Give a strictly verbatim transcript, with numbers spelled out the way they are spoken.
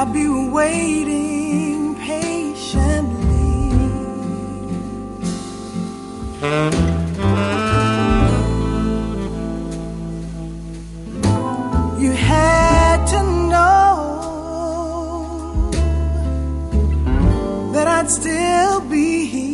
I'll be waiting patiently. You had to know that I'd still be here